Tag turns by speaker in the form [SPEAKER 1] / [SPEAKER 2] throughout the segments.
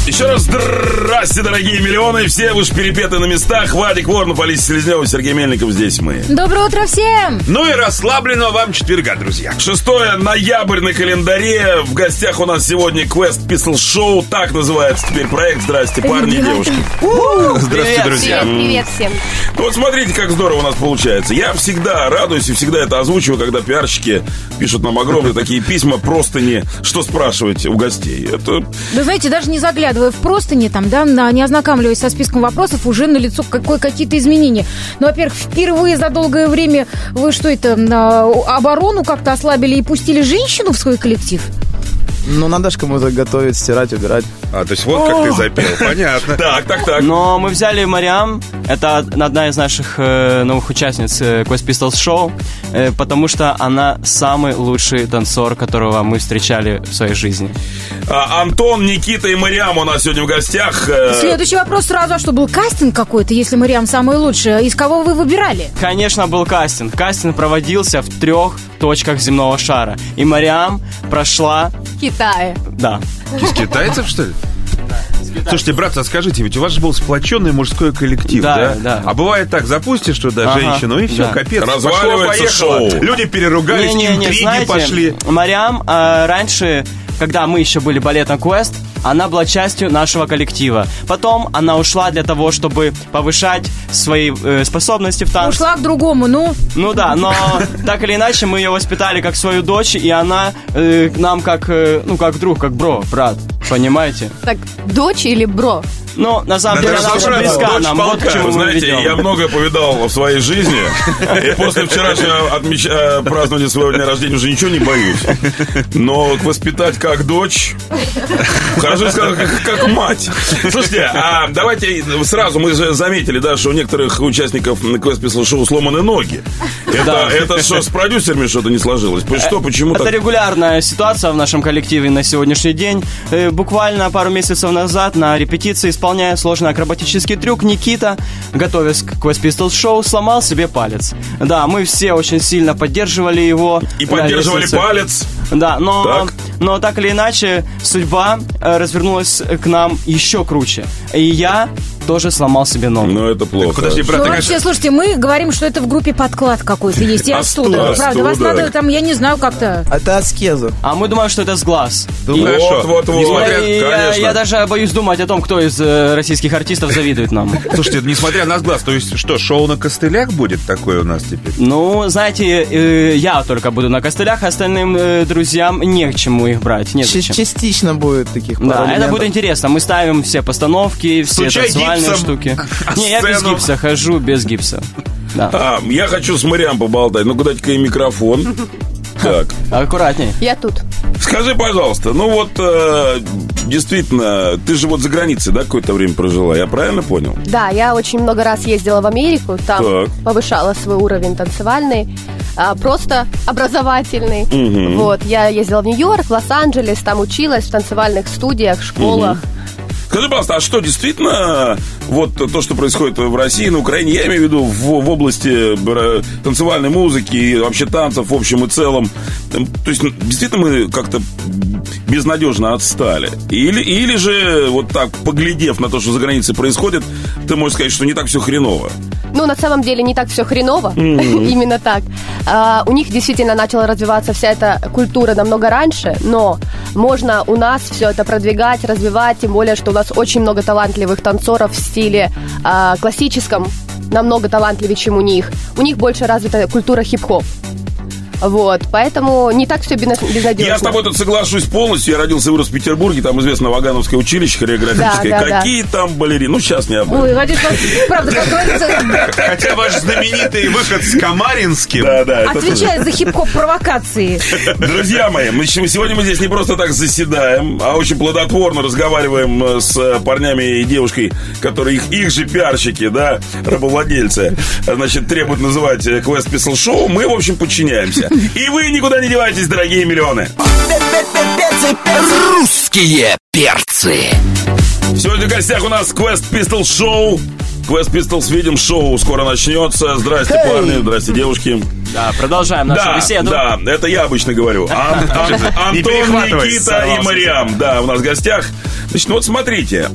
[SPEAKER 1] Еще раз здрасте, дорогие миллионы. Все уж перепеты на местах. Вадик Воронов, Алиса Селезнева, Сергей Мельников. Здесь мы.
[SPEAKER 2] Доброе утро всем.
[SPEAKER 3] Ну и расслабленного вам четверга, друзья.
[SPEAKER 1] 6 ноября на календаре. В гостях у нас сегодня Quest Pistol Show. Так называется теперь проект. Здрасте, парни и девушки.
[SPEAKER 3] Здравствуйте, друзья.
[SPEAKER 2] Привет всем.
[SPEAKER 1] Ну вот смотрите, как здорово у нас получается. Я всегда радуюсь и всегда это озвучиваю, когда пиарщики пишут нам огромные такие письма, простыни, что спрашивать у гостей. Это...
[SPEAKER 2] Да знаете, даже не заглядывая в простыни, там, да, не ознакомливаясь со списком вопросов, уже налицо какие-то изменения. Ну, во-первых, впервые за долгое время вы что это, оборону как-то ослабили и пустили женщину в свой коллектив?
[SPEAKER 4] Ну, надо же кому-то готовить, стирать, убирать.
[SPEAKER 3] А, то есть вот как ты запел, понятно.
[SPEAKER 1] Так.
[SPEAKER 5] Но мы взяли Мариам, это одна из наших новых участниц Quest Pistols Show, потому что она самый лучший танцор, которого мы встречали в своей жизни.
[SPEAKER 1] Антон, Никита и Мариам у нас сегодня в гостях.
[SPEAKER 2] Следующий вопрос сразу, а что, был кастинг какой-то, если Мариам самая лучшая? Из кого вы выбирали?
[SPEAKER 5] Конечно, был кастинг. Кастинг проводился в 3 точках земного шара. И Мариам прошла...
[SPEAKER 2] В Китае.
[SPEAKER 5] Да.
[SPEAKER 3] Из китайцев, что ли? Слушайте, братцы, скажите, ведь у вас же был сплоченный мужской коллектив, да?
[SPEAKER 5] Да.
[SPEAKER 3] А бывает так, запустишь туда женщину, и все,
[SPEAKER 5] да.
[SPEAKER 3] капец.
[SPEAKER 1] Разваливается
[SPEAKER 3] Пошло-поехало.
[SPEAKER 1] шоу.
[SPEAKER 3] Люди переругались, интриги
[SPEAKER 5] знаете,
[SPEAKER 3] пошли.
[SPEAKER 5] Мариам раньше, когда мы еще были балетом Quest, она была частью нашего коллектива. Потом она ушла для того, чтобы повышать свои способности в танце.
[SPEAKER 2] Ушла к другому, ну...
[SPEAKER 5] Ну да, но так или иначе мы ее воспитали как свою дочь, и она к нам как друг, как бро, брат, понимаете?
[SPEAKER 6] Так, дочь или бро?
[SPEAKER 5] Ну, на самом деле, она очень близка нам. Вот к чему мы
[SPEAKER 1] Знаете,
[SPEAKER 5] ведем.
[SPEAKER 1] я многое повидал в своей жизни, и после вчерашнего празднования своего дня рождения уже ничего не боюсь. Но воспитать как дочь, хорошо сказать, как мать. Слушайте, давайте сразу, мы же заметили, да, что у некоторых участников Quest Pistol Show сломаны ноги. Это что, с продюсерами что-то не сложилось? Почему
[SPEAKER 5] Это
[SPEAKER 1] так?
[SPEAKER 5] регулярная ситуация в нашем коллективе на сегодняшний день. Буквально пару месяцев назад на репетиции, исполняя сложный акробатический трюк, Никита, готовясь к Quest Pistols Show, сломал себе палец. Да, мы все очень сильно поддерживали его.
[SPEAKER 1] И поддерживали палец.
[SPEAKER 5] Да, но так или иначе, судьба развернулась к нам еще круче. И я тоже сломал себе ногу.
[SPEAKER 1] Ну, это плохо.
[SPEAKER 3] Подожди, брат,
[SPEAKER 2] Ну,
[SPEAKER 3] ты,
[SPEAKER 2] вообще,
[SPEAKER 3] конечно...
[SPEAKER 2] слушайте, мы говорим, что это в группе подклад какой-то есть. И оттуда. Правда, вас
[SPEAKER 1] Оттуда.
[SPEAKER 2] надо там, я не знаю, как-то...
[SPEAKER 4] Это аскеза.
[SPEAKER 5] А мы думаем, что это с глаз.
[SPEAKER 3] Ну, хорошо.
[SPEAKER 1] Вот.
[SPEAKER 5] Я даже боюсь думать о том, кто из российских артистов завидует нам.
[SPEAKER 3] Слушайте, несмотря на глаз, то есть что, шоу на костылях будет такое у нас теперь?
[SPEAKER 5] Ну, знаете, я только буду на костылях, остальным друзьям не к чему их брать. Нет зачем.
[SPEAKER 4] Частично будет таких пару
[SPEAKER 5] Да, это
[SPEAKER 4] элементов.
[SPEAKER 5] будет интересно. Мы ставим все постановки, все
[SPEAKER 3] Стучай
[SPEAKER 5] танцевальные
[SPEAKER 3] гипсом
[SPEAKER 5] штуки. Не, я без
[SPEAKER 3] сцену.
[SPEAKER 5] гипса хожу, без гипса. Да.
[SPEAKER 1] Я хочу с Мариам поболтать. Ну-ка, дайте-ка ей микрофон. Так.
[SPEAKER 5] Аккуратней.
[SPEAKER 6] Я тут.
[SPEAKER 1] Скажи, пожалуйста, ну вот, действительно, ты же вот за границей, да, какое-то время прожила, я правильно понял?
[SPEAKER 6] Да, я очень много раз ездила в Америку, там
[SPEAKER 1] Так.
[SPEAKER 6] повышала свой уровень танцевальный, просто образовательный. Вот, я ездила в Нью-Йорк, в Лос-Анджелес, там училась в танцевальных студиях, школах.
[SPEAKER 1] Скажи, пожалуйста, а что, действительно, вот то, что происходит в России, на Украине, я имею в виду в области танцевальной музыки и вообще танцев в общем и целом, то есть, действительно, мы как-то безнадежно отстали? Или же, вот так, поглядев на то, что за границей происходит, ты можешь сказать, что не так все хреново?
[SPEAKER 6] Ну, на самом деле, не так все хреново, именно так. У них действительно начала развиваться вся эта культура намного раньше, но можно у нас все это продвигать, развивать, тем более, что у нас очень много талантливых танцоров в стиле классическом, намного талантливее, чем у них. У них больше развита культура хип-хоп. Вот, поэтому не так все безнадежно.
[SPEAKER 1] Я с тобой тут соглашусь полностью. Я родился и вырос в Петербурге. Там известно Вагановское училище хореографическое.
[SPEAKER 6] Да.
[SPEAKER 1] Какие там балерины? Ну, сейчас не об этом.
[SPEAKER 2] Ой, Вадим, правда, как говорится,
[SPEAKER 3] Хотя ваш знаменитый выход с Камаринским.
[SPEAKER 1] Да, это
[SPEAKER 2] отвечает за хип-хоп провокации.
[SPEAKER 1] Друзья мои, сегодня мы здесь не просто так заседаем, а очень плодотворно разговариваем с парнями и девушкой, которые их же пиарщики, да, рабовладельцы, значит, требуют называть Quest Pistol Show. Мы, в общем, подчиняемся. И вы никуда не девайтесь, дорогие миллионы.
[SPEAKER 7] Русские перцы.
[SPEAKER 1] Сегодня в гостях у нас Quest Pistol Show. Quest Pistols, видим, шоу скоро начнется. Здрасте, парни, здрасте, девушки.
[SPEAKER 5] Да, продолжаем нашу беседу.
[SPEAKER 1] Да, это я обычно говорю. Антон, Никита и Мариам, да, у нас в гостях. Значит, ну вот смотрите,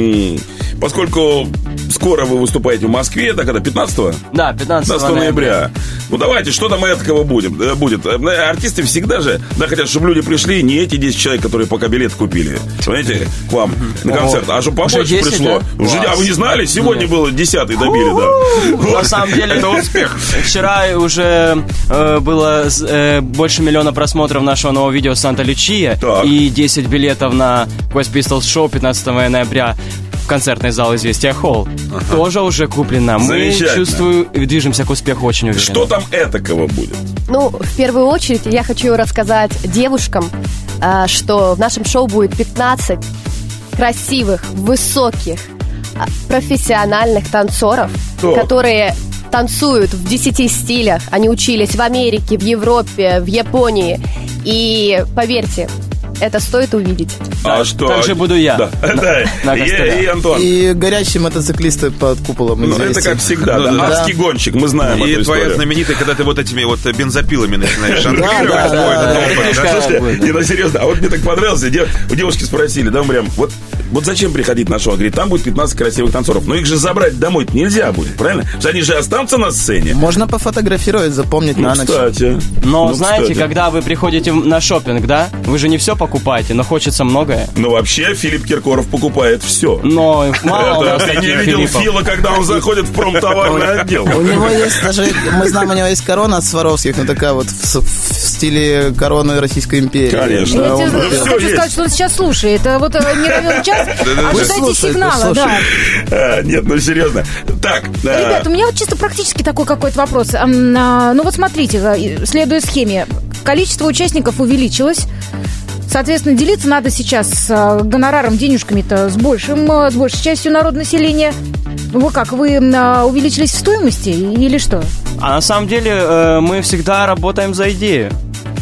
[SPEAKER 1] поскольку скоро вы выступаете в Москве, так это 15-го?
[SPEAKER 5] Да, 15
[SPEAKER 1] ноября. Ну давайте, что там этакого будет? Артисты всегда же, да, хотят, чтобы люди пришли, не эти 10 человек, которые пока билет купили, понимаете, к вам на концерт, а чтобы побольше пришло. Уже, а вы не знали? Сегодня было 10-й добили, да.
[SPEAKER 5] На самом деле это успех. Вчера уже было больше 1 миллиона просмотров нашего нового видео «Санта-Лючия» и 10 билетов на Quest Pistols шоу 15 ноября. Концертный зал «Известия Холл» тоже уже куплено. Мы, чувствую, движемся к успеху очень уверенно.
[SPEAKER 1] Что там этакого будет?
[SPEAKER 6] Ну, в первую очередь, я хочу рассказать девушкам, что в нашем шоу будет 15 красивых, высоких, профессиональных танцоров, которые танцуют в 10 стилях. Они учились в Америке, в Европе, в Японии. И поверьте, это стоит увидеть.
[SPEAKER 1] А что?
[SPEAKER 5] Так же буду я.
[SPEAKER 1] Да. И Антон.
[SPEAKER 4] И горящие мотоциклисты под куполом.
[SPEAKER 1] Ну, это как всегда, да. Адский гонщик, мы знаем эту историю.
[SPEAKER 3] И твоя знаменитая, когда ты вот этими вот бензопилами начинаешь жонглировать.
[SPEAKER 1] Слушайте, не, ну серьезно, а вот мне так понравилось, у девушки спросили, да, прям, вот зачем приходить на шоу? Говорит, там будет 15 красивых танцоров. Но их же забрать домой нельзя будет, правильно? Потому что они же останутся на сцене.
[SPEAKER 4] Можно пофотографировать, запомнить на ночь.
[SPEAKER 1] Кстати.
[SPEAKER 5] Но знаете, когда вы приходите на шопинг, да, вы же не все покупаете, но хочется многое.
[SPEAKER 1] Ну, вообще, Филипп Киркоров покупает все.
[SPEAKER 5] Но мало у нас
[SPEAKER 1] ты не
[SPEAKER 5] таких
[SPEAKER 1] видел
[SPEAKER 5] Филиппов.
[SPEAKER 1] Фила, когда он заходит в промтоварный отдел.
[SPEAKER 4] У него есть даже, мы знаем, у него есть корона от Сваровских, но такая вот в стиле короны Российской империи.
[SPEAKER 1] Конечно.
[SPEAKER 2] Я хочу сказать, что он сейчас слушает. Вот не равен час, ожидайте сигнала, да.
[SPEAKER 1] Нет, ну серьезно. Так.
[SPEAKER 2] Ребят, у меня вот чисто практически такой какой-то вопрос. Ну вот смотрите, следуя схеме, количество участников увеличилось. Соответственно, делиться надо сейчас с гонораром, денежками-то с большей частью народонаселения. Вы как, вы увеличились в стоимости или что?
[SPEAKER 5] А на самом деле мы всегда работаем за идею.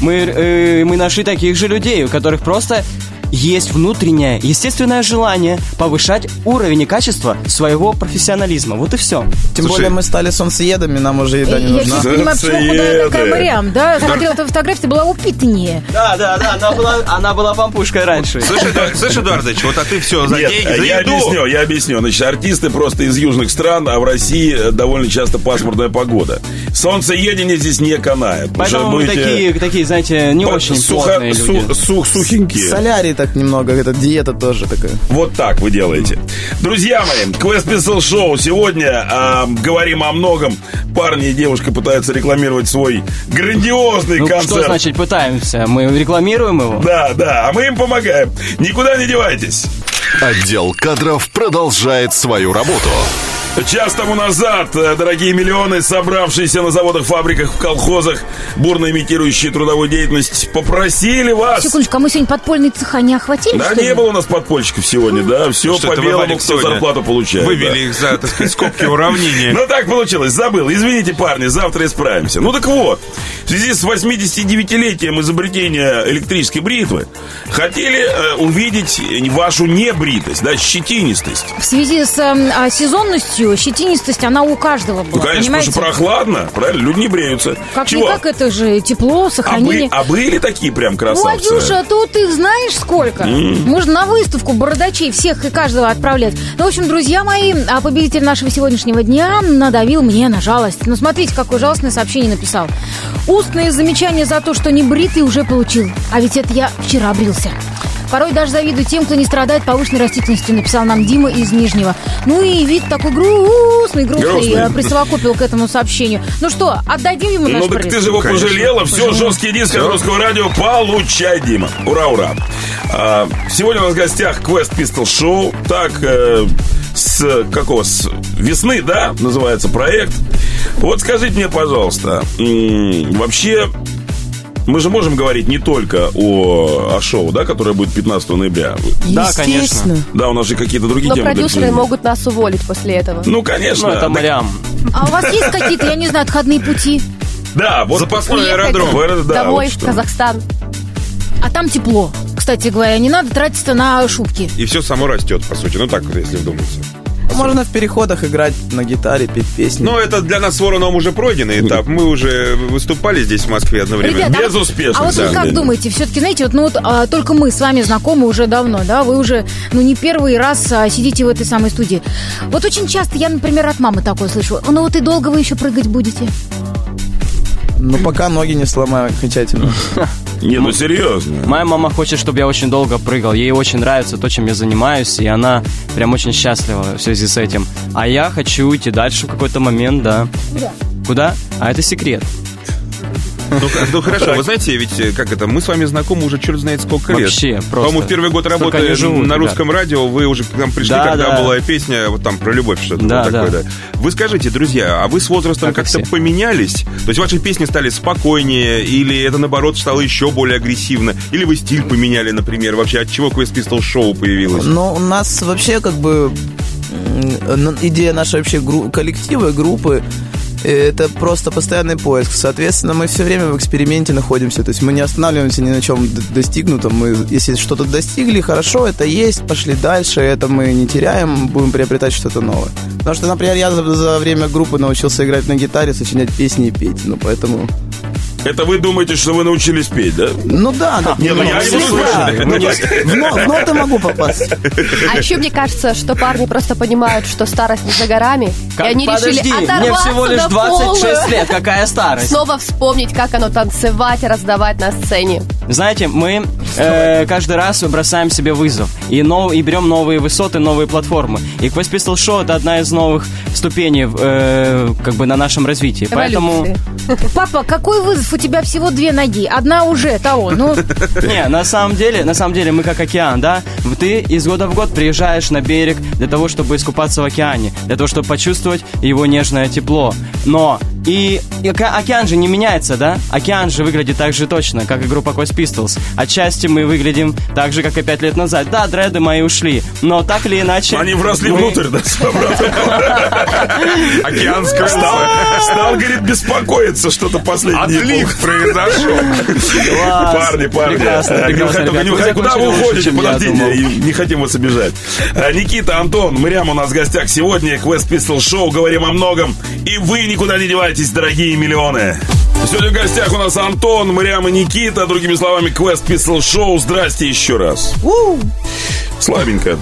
[SPEAKER 5] Мы нашли таких же людей, у которых просто есть внутреннее, естественное желание повышать уровень и качество своего профессионализма. Вот и все.
[SPEAKER 4] Тем более мы стали солнцеедами, нам уже еда не нужна.
[SPEAKER 2] Я сейчас понимаю, почему худая такая Мариам, да? Смотрела эту фотографию, ты была упитаннее.
[SPEAKER 5] Да, она была пампушкой раньше.
[SPEAKER 3] Слышь, Эдуардович, вот а ты все за деньги, за еду.
[SPEAKER 1] Я объясню. Значит, артисты просто из южных стран, а в России довольно часто пасмурная погода. Солнцеедение здесь не канает.
[SPEAKER 5] Поэтому мы такие, знаете, не очень плотные люди.
[SPEAKER 1] Сухенькие.
[SPEAKER 4] Солярий так немного, это диета тоже такая.
[SPEAKER 1] Вот так вы делаете. Друзья мои, Quest Pistols Show. Сегодня говорим о многом. Парни и девушка пытаются рекламировать свой грандиозный концерт.
[SPEAKER 5] Что значит пытаемся? Мы рекламируем его?
[SPEAKER 1] Да, а мы им помогаем. Никуда не девайтесь.
[SPEAKER 7] Отдел кадров продолжает свою работу.
[SPEAKER 1] Час тому назад, дорогие миллионы, собравшиеся на заводах, фабриках, в колхозах, бурно имитирующие трудовую деятельность, попросили вас...
[SPEAKER 2] Секундочку, а мы сегодня подпольные цеха не охватили?
[SPEAKER 1] Да, не было у нас подпольщиков сегодня, да, все по белому, кто зарплату получает.
[SPEAKER 3] Вывели их за, так сказать, скобки уравнения.
[SPEAKER 1] Ну так получилось, забыл, извините, парни, завтра исправимся. Ну так вот, в связи с 89-летием изобретения электрической бритвы, хотели увидеть вашу небритость, да, щетинистость.
[SPEAKER 2] В связи с сезонностью щетинистость, она у каждого была,
[SPEAKER 1] ну, конечно,
[SPEAKER 2] понимаете?
[SPEAKER 1] Потому что прохладно, правильно, люди не бреются.
[SPEAKER 2] Как-никак, это же тепло, сохранение.
[SPEAKER 1] А были такие прям красавцы?
[SPEAKER 2] Вадюша, тут их знаешь сколько? Можно на выставку бородачей всех и каждого отправлять. Ну, в общем, друзья мои, победитель нашего сегодняшнего дня надавил мне на жалость. Ну, смотрите, какое жалостное сообщение написал. Устные замечания за то, что не бритый, уже получил. А ведь это я вчера брился. Порой даже завидую тем, кто не страдает повышенной растительностью, написал нам Дима из Нижнего. Ну и вид такой грустный присовокупил к этому сообщению. Ну что, отдадим ему наш приз?
[SPEAKER 1] Ну так ты же его пожалела. Все, жесткий диск от Русского радио. Получай, Дима. Ура, ура. Сегодня у нас в гостях Quest Pistols Show. Так, с весны, да, называется проект. Вот скажите мне, пожалуйста, вообще... Мы же можем говорить не только о шоу, да, которое будет 15 ноября.
[SPEAKER 5] Да, конечно.
[SPEAKER 1] Да, у нас же какие-то другие темы.
[SPEAKER 6] Но продюсеры могут нас уволить после этого.
[SPEAKER 1] Ну, конечно.
[SPEAKER 5] Ну, это Мариам.
[SPEAKER 2] А у вас есть какие-то, я не знаю, отходные пути?
[SPEAKER 1] Да, вот
[SPEAKER 3] запасной аэродром.
[SPEAKER 6] Домой, в Казахстан.
[SPEAKER 2] А там тепло. Кстати говоря, не надо тратиться на шубки.
[SPEAKER 3] И все само растет, по сути. Ну, так, если вдуматься.
[SPEAKER 4] Можно в переходах играть на гитаре, петь песни.
[SPEAKER 3] Но это для нас с Вороновым уже пройденный этап. Мы уже выступали здесь в Москве одно время.
[SPEAKER 2] Ребята,
[SPEAKER 1] Безуспешно.
[SPEAKER 2] А вот вы
[SPEAKER 1] да.
[SPEAKER 2] как думаете, все-таки, знаете, только мы с вами знакомы уже давно, да? Вы уже, не первый раз сидите в этой самой студии. Вот очень часто я, например, от мамы такое слышу. Ну вот и долго вы еще прыгать будете?
[SPEAKER 4] Но пока ноги не сломаю окончательно.
[SPEAKER 1] Не, ну серьезно.
[SPEAKER 5] Моя мама хочет, чтобы я очень долго прыгал. Ей очень нравится то, чем я занимаюсь, и она прям очень счастлива в связи с этим. А я хочу идти дальше в какой-то момент, да. Куда? А это секрет.
[SPEAKER 3] Ну хорошо, вы знаете, ведь мы с вами знакомы уже черт знает сколько лет.
[SPEAKER 5] Вообще, просто.
[SPEAKER 3] По-моему, в первый год работы на русском радио вы уже к нам пришли, когда была песня вот там про любовь, что-то такое, да. Вы скажите, друзья, а вы с возрастом как-то поменялись? То есть ваши песни стали спокойнее, или это, наоборот, стало еще более агрессивно? Или вы стиль поменяли, например? Вообще, от чего Quest Pistols Show появилось?
[SPEAKER 4] Ну, у нас вообще идея нашей вообще коллектива, группы, это просто постоянный поиск. Соответственно, мы все время в эксперименте находимся. То есть мы не останавливаемся ни на чем достигнутом. Мы, если что-то достигли, хорошо, это есть, пошли дальше, это мы не теряем, будем приобретать что-то новое. Потому что, например, я за время группы научился играть на гитаре, сочинять песни и петь. Поэтому...
[SPEAKER 1] Это вы думаете, что вы научились петь, да?
[SPEAKER 4] Ну да.
[SPEAKER 1] Не, ну я не слышал.
[SPEAKER 4] В ноты могу попасть.
[SPEAKER 6] А еще мне кажется, что парни просто понимают, что старость не за горами. И они решили
[SPEAKER 5] Подожди, мне
[SPEAKER 6] оторваться
[SPEAKER 5] всего лишь
[SPEAKER 6] до
[SPEAKER 5] 26
[SPEAKER 6] пола.
[SPEAKER 5] лет, какая старость?
[SPEAKER 6] Снова вспомнить, как оно танцевать, раздавать на сцене.
[SPEAKER 5] Знаете, мы каждый раз бросаем себе вызов и берем новые высоты, новые платформы. И Quest Pistols Show — это одна из новых ступеней на нашем развитии. Поэтому...
[SPEAKER 2] Папа, какой вызов? У тебя всего 2 ноги. Одна уже того.
[SPEAKER 5] Не, на самом деле мы как океан, да? Ты из года в год приезжаешь на берег для того, чтобы искупаться в океане, для того, чтобы почувствовать его нежное тепло. Но и океан же не меняется, да? Океан же выглядит так же точно, как и группа Quest Pistols. Отчасти мы выглядим так же, как и 5 лет назад. Да, дреды мои ушли, но так или иначе...
[SPEAKER 1] Они вросли внутрь, да,
[SPEAKER 3] Океан скрылся.
[SPEAKER 1] Стал, говорит, беспокоиться, что-то последнее.
[SPEAKER 3] Отлив произошел.
[SPEAKER 1] Парни.
[SPEAKER 5] Прекрасно.
[SPEAKER 1] Куда вы уходите?
[SPEAKER 5] Чем я думал.
[SPEAKER 1] Подождите, не хотим вас обижать. Никита, Антон, Мрям у нас в гостях сегодня. Quest Pistols Show, говорим о многом. И вы никуда не девайтесь, дорогие миллионы. Сегодня в гостях у нас Антон, Мрям и Никита. Другими словами, Quest Pistols Show. Здрасте еще раз. Слабенько.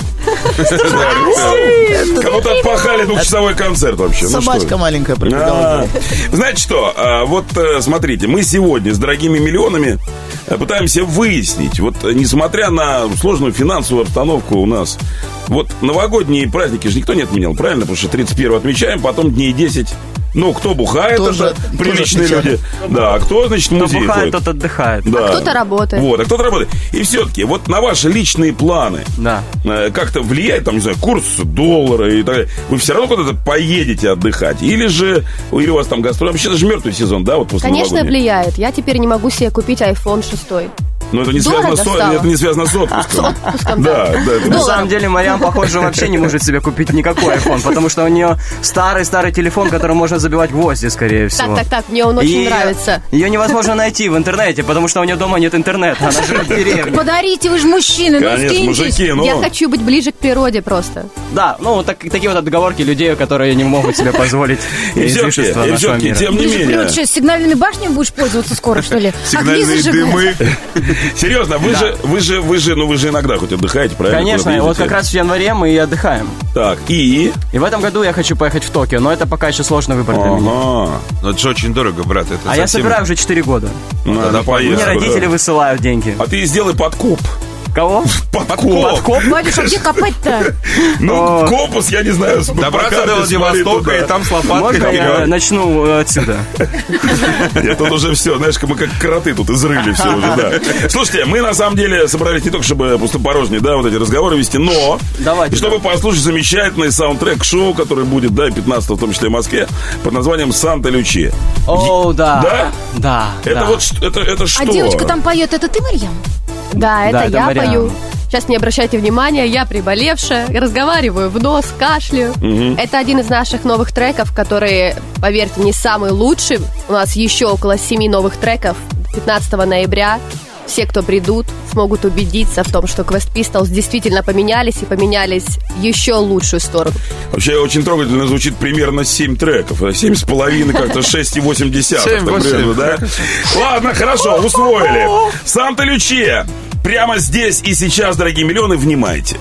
[SPEAKER 1] Кого-то отпахали двухчасовой концерт вообще.
[SPEAKER 4] Собачка маленькая пробегала.
[SPEAKER 1] Знаете что, вот смотрите, мы сегодня с дорогими миллионами пытаемся выяснить, вот несмотря на сложную финансовую обстановку у нас, вот новогодние праздники же никто не отменял, правильно? Потому что 31-го отмечаем, потом дней 10... Ну, кто бухает,
[SPEAKER 4] тоже,
[SPEAKER 1] это приличные люди. Да, а кто, значит, в музей
[SPEAKER 5] Кто бухает,
[SPEAKER 1] ходит.
[SPEAKER 5] тот отдыхает.
[SPEAKER 1] Да.
[SPEAKER 6] А кто-то работает.
[SPEAKER 1] Вот, а кто-то работает. И все-таки, вот на ваши личные планы как-то влияет, там, не знаю, курс доллара и так далее. Вы все равно куда-то поедете отдыхать? Или у вас там гастроли? Вообще даже мертвый сезон, да, вот после
[SPEAKER 6] Конечно,
[SPEAKER 1] новогодних?
[SPEAKER 6] влияет. Я теперь не могу себе купить iPhone 6.
[SPEAKER 1] Но это не
[SPEAKER 6] Дорого
[SPEAKER 1] связано
[SPEAKER 6] стало.
[SPEAKER 1] это не связано с отпуском.
[SPEAKER 6] С отпуском, да.
[SPEAKER 1] Да, это
[SPEAKER 5] На самом деле, Марьям, похоже, вообще не может себе купить никакой iPhone, потому что у нее старый телефон, который можно забивать гвозди, скорее всего.
[SPEAKER 6] Так, мне он очень нравится.
[SPEAKER 5] Ее невозможно найти в интернете, потому что у нее дома нет интернета, она живет в деревне.
[SPEAKER 2] Подарите, вы же мужчины,
[SPEAKER 1] Конечно,
[SPEAKER 2] скиньтесь.
[SPEAKER 1] мужики,
[SPEAKER 6] Я хочу быть ближе к природе просто.
[SPEAKER 5] Да, такие вот отговорки людей, которые не могут себе позволить
[SPEAKER 1] И
[SPEAKER 5] излишества нашего
[SPEAKER 1] все-таки,
[SPEAKER 5] мира.
[SPEAKER 1] тем не
[SPEAKER 2] Ты же,
[SPEAKER 1] менее.
[SPEAKER 2] что, сигнальными башнями будешь пользоваться скоро, что ли?
[SPEAKER 3] Сигнальные дымы.
[SPEAKER 1] Серьезно, вы же иногда хоть отдыхаете, правильно?
[SPEAKER 5] Конечно,
[SPEAKER 1] Куда-то
[SPEAKER 5] вот
[SPEAKER 1] ездите?
[SPEAKER 5] как раз в январе мы и отдыхаем.
[SPEAKER 1] Так, и...
[SPEAKER 5] И в этом году я хочу поехать в Токио, но это пока еще сложный выбор для меня.
[SPEAKER 1] Ага.
[SPEAKER 3] Но это же очень дорого, брат. Это
[SPEAKER 5] А я
[SPEAKER 3] совсем-
[SPEAKER 5] собираю уже 4 года.
[SPEAKER 1] Надо
[SPEAKER 3] Тогда
[SPEAKER 1] поесть.
[SPEAKER 5] Мне родители высылают деньги.
[SPEAKER 1] А ты сделай подкоп.
[SPEAKER 5] Кого?
[SPEAKER 1] Подкоп.
[SPEAKER 2] Вадюш, а где копать-то?
[SPEAKER 1] Ну, компас, я не знаю. с
[SPEAKER 3] Добраться
[SPEAKER 1] прокатом
[SPEAKER 3] до Владивостока
[SPEAKER 1] смотри
[SPEAKER 3] и
[SPEAKER 1] туда.
[SPEAKER 3] там с лопаткой
[SPEAKER 5] Можно я
[SPEAKER 3] вперед.
[SPEAKER 5] начну отсюда?
[SPEAKER 1] Нет, тут уже все, знаешь, мы как кроты тут изрыли все уже, да. Слушайте, мы на самом деле собрались не только, чтобы пустопорожние, да, вот эти разговоры вести, но
[SPEAKER 5] Давайте,
[SPEAKER 1] чтобы послушать замечательный саундтрек-шоу, который будет, да, 15-го, в том числе в Москве, под названием «Санта Лючия».
[SPEAKER 5] О, да.
[SPEAKER 1] Да?
[SPEAKER 5] Да.
[SPEAKER 1] Это
[SPEAKER 5] да.
[SPEAKER 1] вот, это что?
[SPEAKER 2] А девочка там поет, это ты, Марьям?
[SPEAKER 6] Да, это
[SPEAKER 5] это
[SPEAKER 6] я
[SPEAKER 5] Марьям.
[SPEAKER 6] пою. Сейчас не обращайте внимания, я приболевшая, разговариваю в нос, кашляю. Это один из наших новых треков, которые, поверьте, не самый лучший. У нас еще около 7 новых треков 15 ноября. все, кто придут, смогут убедиться в том, что Quest Pistols действительно поменялись и поменялись в еще лучшую сторону.
[SPEAKER 1] Вообще очень трогательно звучит примерно 7 треков. 7,5, как-то 6,8. Да? Ладно, хорошо, усвоили. Санта-Лючия. Прямо здесь и сейчас, дорогие миллионы, внимайте.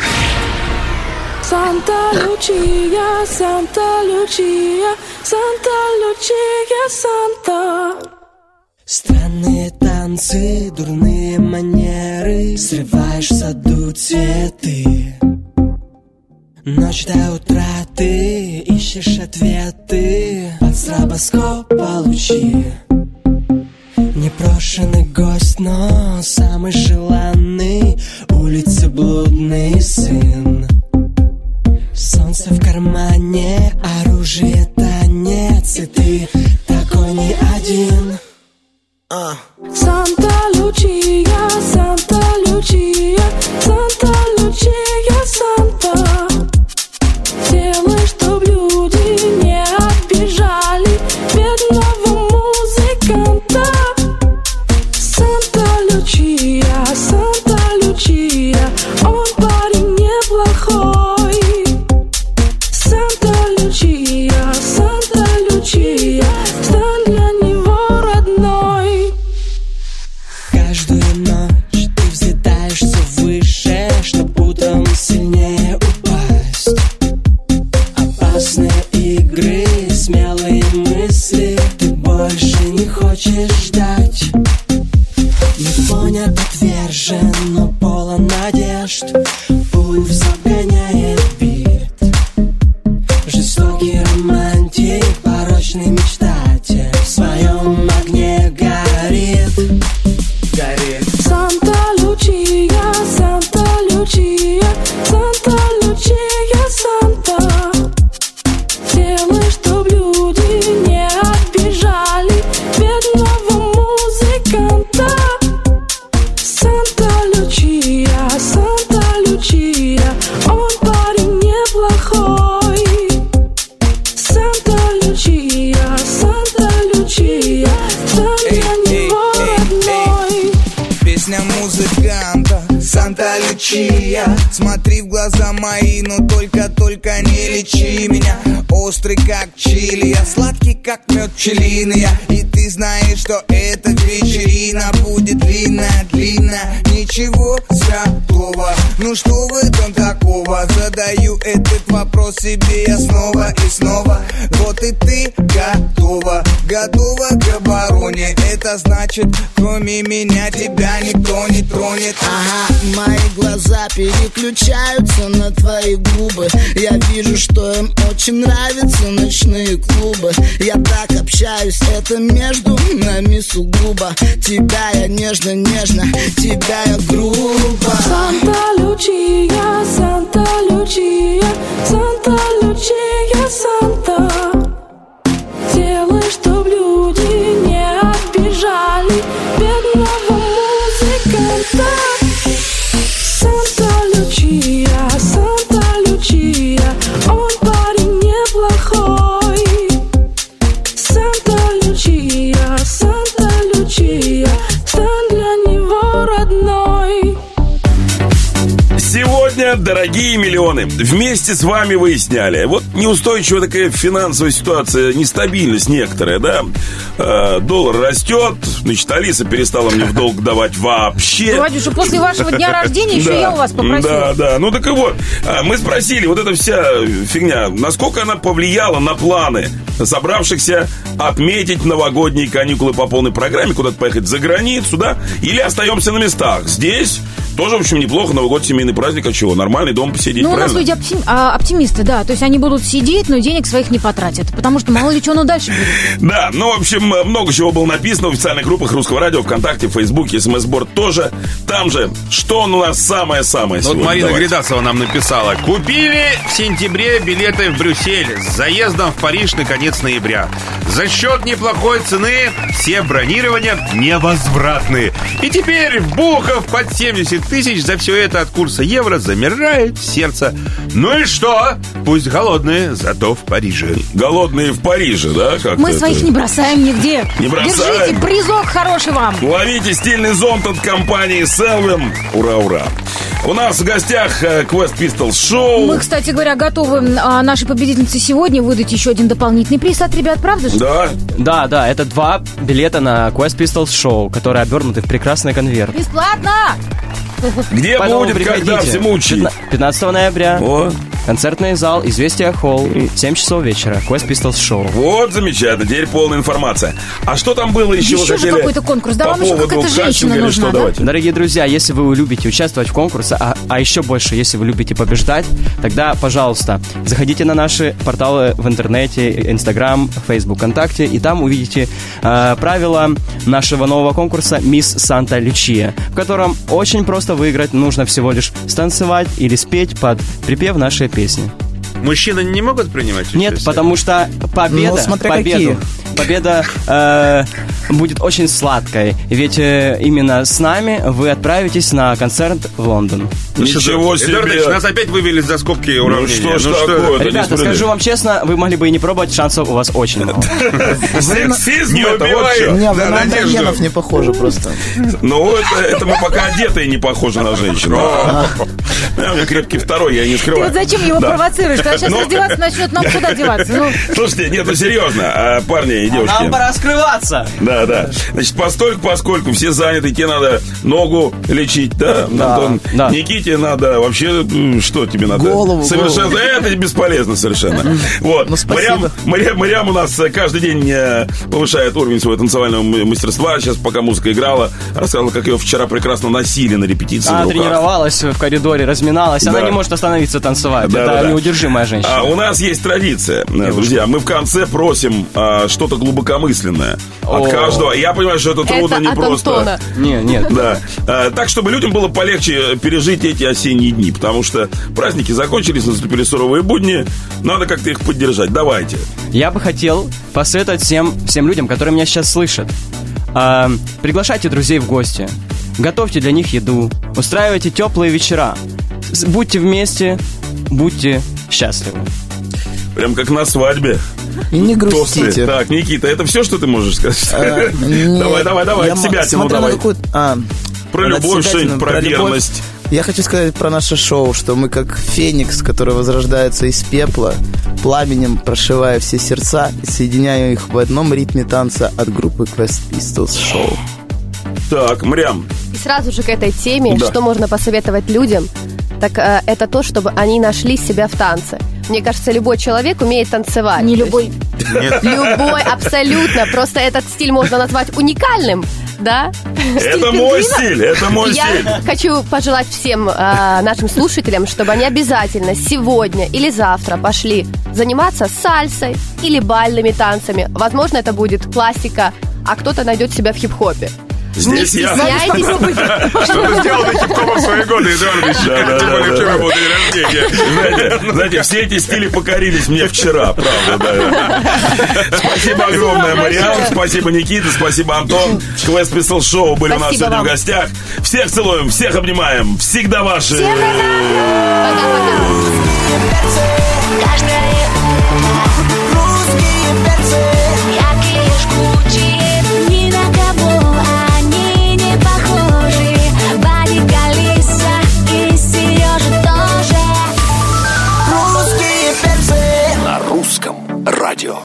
[SPEAKER 8] Санта-Лючия, Санта-Лючия, Санта-Лючия, Санта. Странные танцы, дурные манеры, срываешь в саду цветы. Ночь до утра ты ищешь ответы, под стробоскопа лучи. Непрошенный гость, но самый желанный, улицы блудный сын. Солнце в кармане, оружие, танец, и ты такой не один. Санта-Лючия, Санта-Лючия, Санта-Лючия, Санта. Делай, чтоб люди не обижали бедного музыканта. Санта-Лючия, Санта-Лючия, он парень неплохой. Санта-Лючия, Санта-Лючия, стань для него родной. Каждую ночь ты взлетаешься выше, чтоб утром сильнее упасть. Опасные игры, смелые мысли, ты больше не хочешь ждать. Не понят, отвержен, но полон надежд, пульс обгоняет бит. Жестокий романтик, порочный мечтатель, в своем огне горит. Санта-Лючия, Санта-Лючия, Санта-Лючия, Санта. Делай, чтоб люди не обижали бедного музыканта. Санта-Лючия, Санта-Лючия, он парень неплохой. Санта-Лючия, Санта-Лючия, стань для него родной.
[SPEAKER 9] Песня музыканта Санта-Лючия. Смотри в глаза мои, но только не лечи меня. Острый как чили, я сладкий как мед пчелиный. И ты знаешь, что эта вечерина будет длинная. Ничего святого, ну что в этом такого? Задаю этот вопрос себе я снова и снова. Вот и ты готова к обороне. Это значит, кроме меня тебя никто не тронет.
[SPEAKER 10] Ага, мои глаза переключаются на твои губы. Я вижу, что им очень нравятся ночные клубы. Я так общаюсь, это между нами сугубо. Тебя я нежно, тебя я грубо.
[SPEAKER 8] Санта-Лючия, Санта-Лючия, Санта-Лючия, Санта. Делай, чтоб люди не обижали бедного музыканта. Санта-Лючия, Санта-Лючия, он парень неплохой. Санта-Лючия, Санта-Лючия, стань для него родной.
[SPEAKER 1] Сегодня, дорогие миллионы, вместе с вами выясняли. Вот неустойчивая такая финансовая ситуация, нестабильность некоторая, да? Доллар растет, значит, Алиса перестала мне в долг давать вообще.
[SPEAKER 2] Вадюша, после вашего дня рождения еще я у вас попросила.
[SPEAKER 1] Да, ну так и вот, мы спросили, вот эта вся фигня, насколько она повлияла на планы собравшихся отметить новогодние каникулы по полной программе, куда-то поехать за границу, да? Или остаемся на местах? Здесь тоже, в общем, неплохо, Новый год, семейный праздник, а чего? Нормальный дом посидеть,
[SPEAKER 2] ну,
[SPEAKER 1] правильно?
[SPEAKER 2] у нас люди оптимисты, да. То есть они будут сидеть, но денег своих не потратят. Потому что мало ли что оно дальше будет.
[SPEAKER 1] Да, ну, в общем, много чего было написано в официальных группах Русского радио, ВКонтакте, в Фейсбуке, СМС-борд тоже. Там же, что у нас самое-самое сегодня?
[SPEAKER 3] Вот Марина Гридасова нам написала. Купили в сентябре билеты в Брюссель с заездом в Париж на конец ноября. За счет неплохой цены все бронирования невозвратные. И теперь в Бухов под 70 тысяч за все это от курса евро замирает сердце. Ну и что? Пусть голодные, зато в Париже.
[SPEAKER 1] Голодные в Париже, да? Как
[SPEAKER 2] Мы своих не бросаем нигде.
[SPEAKER 1] Не бросаем.
[SPEAKER 2] Держите, призок хороший вам.
[SPEAKER 1] Ловите стильный зонт от компании Selwyn. Ура, ура. У нас в гостях Quest Pistols Show.
[SPEAKER 2] Мы, кстати говоря, готовы нашей победительнице сегодня выдать еще один дополнительный приз от ребят, правда же?
[SPEAKER 1] Да.
[SPEAKER 5] Да, это 2 билета на Quest Pistols Show, которые обернуты в прекрасный конверт.
[SPEAKER 2] Бесплатно!
[SPEAKER 1] Где
[SPEAKER 5] Поэтому
[SPEAKER 1] будет,
[SPEAKER 5] приходите.
[SPEAKER 1] когда всему учить?
[SPEAKER 5] 15 ноября.
[SPEAKER 1] О.
[SPEAKER 5] Концертный зал «Известия Холл», 7 часов вечера, Quest Pistols Show.
[SPEAKER 1] Вот, замечательно, теперь полная информация. А что там было еще?
[SPEAKER 2] Еще же какой-то конкурс, да,
[SPEAKER 1] по
[SPEAKER 2] вам еще
[SPEAKER 1] поводу
[SPEAKER 2] какая-то женщина
[SPEAKER 1] кастинга или
[SPEAKER 2] нужна,
[SPEAKER 1] что?
[SPEAKER 2] да?
[SPEAKER 1] Давайте.
[SPEAKER 5] Дорогие друзья, если вы любите участвовать в конкурсе, а еще больше, если вы любите побеждать, тогда, пожалуйста, заходите на наши порталы в интернете, Instagram, Facebook, ВКонтакте, и там увидите правила нашего нового конкурса «Мисс Санта Лючия», в котором очень просто выиграть, нужно всего лишь станцевать или спеть под припев нашей песни.
[SPEAKER 3] Мужчины не могут принимать участие?
[SPEAKER 5] Нет, потому что победа будет очень сладкой. Ведь именно с нами вы отправитесь на концерт в Лондон.
[SPEAKER 1] Ничего себе!
[SPEAKER 3] Эдуард Ильич, нас опять вывели за скобки уравнения.
[SPEAKER 1] Что ж такое?
[SPEAKER 5] Ребята, скажу вам честно, вы могли бы и не пробовать, шансов у вас очень мало.
[SPEAKER 1] Сексизм
[SPEAKER 3] Нет,
[SPEAKER 1] это
[SPEAKER 3] вот
[SPEAKER 1] вообще.
[SPEAKER 3] что.
[SPEAKER 4] Не, вы
[SPEAKER 3] Да,
[SPEAKER 4] на
[SPEAKER 3] Надежду.
[SPEAKER 4] андрогенов не похожи просто.
[SPEAKER 1] Ну, это мы пока одетые не похожи на женщину. У меня крепкий второй, я не
[SPEAKER 2] Ты
[SPEAKER 1] скрываю.
[SPEAKER 2] вот зачем его
[SPEAKER 1] Да.
[SPEAKER 2] провоцируешь? Когда сейчас
[SPEAKER 1] Ну,
[SPEAKER 2] раздеваться начнет, нам куда деваться? Ну,
[SPEAKER 1] Слушайте, нет, ну серьезно, парни и девушки.
[SPEAKER 5] Нам пора скрываться.
[SPEAKER 1] Да. Значит, поскольку все заняты, тебе надо ногу лечить, да, Антон?
[SPEAKER 5] да.
[SPEAKER 1] Никите надо вообще, что тебе надо?
[SPEAKER 4] Голову.
[SPEAKER 1] Совершенно, это бесполезно совершенно. Вот.
[SPEAKER 4] Ну, спасибо.
[SPEAKER 1] Мариам у нас каждый день повышает уровень своего танцевального мастерства. Сейчас, пока музыка играла, рассказала, как ее вчера прекрасно носили на репетиции.
[SPEAKER 5] Она
[SPEAKER 1] в руках.
[SPEAKER 5] тренировалась в коридоре, разминалась. Она
[SPEAKER 1] Да.
[SPEAKER 5] не может остановиться танцевать.
[SPEAKER 1] Да,
[SPEAKER 5] Это
[SPEAKER 1] да, да.
[SPEAKER 5] неудержимая женщина.
[SPEAKER 1] У нас есть традиция, друзья. Мы в конце просим что-то глубокомысленное от каждого. Я понимаю, что это трудно,
[SPEAKER 6] Это
[SPEAKER 1] не
[SPEAKER 6] от
[SPEAKER 1] просто.
[SPEAKER 6] Антона.
[SPEAKER 5] Нет.
[SPEAKER 1] Да. Так, чтобы людям было полегче пережить эти осенние дни. Потому что праздники закончились, наступили суровые будни. Надо как-то их поддержать. Давайте.
[SPEAKER 5] Я бы хотел посоветовать всем людям, которые меня сейчас слышат. Приглашайте друзей в гости. Готовьте для них еду. Устраивайте теплые вечера. Будьте вместе, будьте счастливы.
[SPEAKER 1] Прям как на свадьбе.
[SPEAKER 4] И не
[SPEAKER 1] Тосты.
[SPEAKER 4] грустите.
[SPEAKER 1] Так, Никита, это все, что ты можешь сказать?
[SPEAKER 4] Нет,
[SPEAKER 1] Давай,
[SPEAKER 4] я
[SPEAKER 1] от себя тяну,
[SPEAKER 4] смотря на
[SPEAKER 1] давай.
[SPEAKER 4] какую-то-
[SPEAKER 1] Про
[SPEAKER 4] от
[SPEAKER 1] любовь,
[SPEAKER 4] себя
[SPEAKER 1] что-нибудь,
[SPEAKER 4] тяну,
[SPEAKER 1] про
[SPEAKER 4] любовь.
[SPEAKER 1] верность.
[SPEAKER 4] Я хочу сказать про наше шоу, что мы как феникс, который возрождается из пепла, пламенем прошивая все сердца и соединяя их в одном ритме танца от группы Quest Pistols Show.
[SPEAKER 1] Так, Мариам.
[SPEAKER 6] И сразу же к этой теме,
[SPEAKER 1] Да.
[SPEAKER 6] что можно посоветовать людям, так это то, чтобы они нашли себя в танце. Мне кажется, любой человек умеет танцевать.
[SPEAKER 2] не
[SPEAKER 6] То
[SPEAKER 2] любой.
[SPEAKER 6] Любой, абсолютно. Просто этот стиль можно назвать уникальным, да?
[SPEAKER 1] Это мой стиль, это мой
[SPEAKER 6] Я
[SPEAKER 1] стиль.
[SPEAKER 6] хочу пожелать всем нашим слушателям, чтобы они обязательно сегодня или завтра пошли заниматься сальсой или бальными танцами. Возможно, это будет классика, а кто-то найдет себя в хип-хопе.
[SPEAKER 1] Здесь
[SPEAKER 6] Не
[SPEAKER 1] я.
[SPEAKER 6] стесняйтесь.
[SPEAKER 3] Что ты сделал для хип-хопа в свои годы, Эдуард Ильич? Тем более вчера был день рождения.
[SPEAKER 1] Знаете, все эти стили покорились мне вчера, правда, да. Спасибо огромное, Мариам, спасибо, Никита, спасибо, Антон. Quest Pistols Show были у нас
[SPEAKER 6] Спасибо
[SPEAKER 1] сегодня в
[SPEAKER 6] вам.
[SPEAKER 1] гостях. Всех целуем, всех обнимаем. Всегда ваши.
[SPEAKER 6] Пока-пока.